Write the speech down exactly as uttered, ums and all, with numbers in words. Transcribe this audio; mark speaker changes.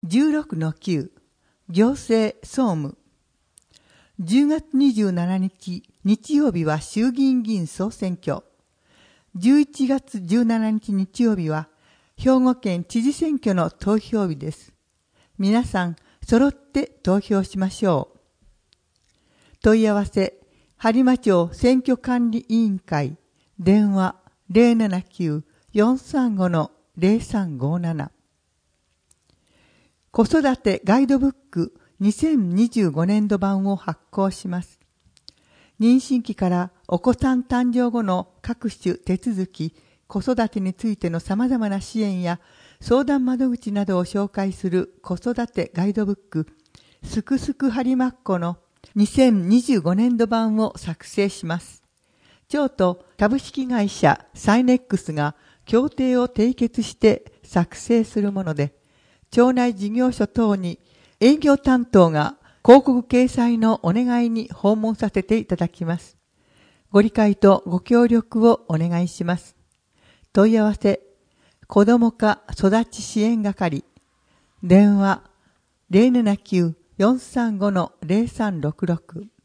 Speaker 1: じゅうろくのきゅう、行政総務。じゅうがつにじゅうしちにち、日曜日は衆議院議員総選挙。じゅういちがつじゅうしちにち日曜日は、兵庫県知事選挙の投票日です。皆さん、揃って投票しましょう。問い合わせ、播磨町選挙管理委員会、電話 ゼロななきゅう よんさんご ゼロさんごなな。子育てガイドブックにせんにじゅうごねんど版を発行します。妊娠期からお子さん誕生後の各種手続き、子育てについての様々な支援や相談窓口などを紹介する子育てガイドブック、すくすくはりまっこのにせんにじゅうごねんど版を作成します。町と株式会社サイネックスが協定を締結して作成するもので、町内事業所等に営業担当が広告掲載のお願いに訪問させていただきます。ご理解とご協力をお願いします。問い合わせ、子ども課育ち支援係、電話 ゼロななきゅう よんさんご ゼロさんろくろく。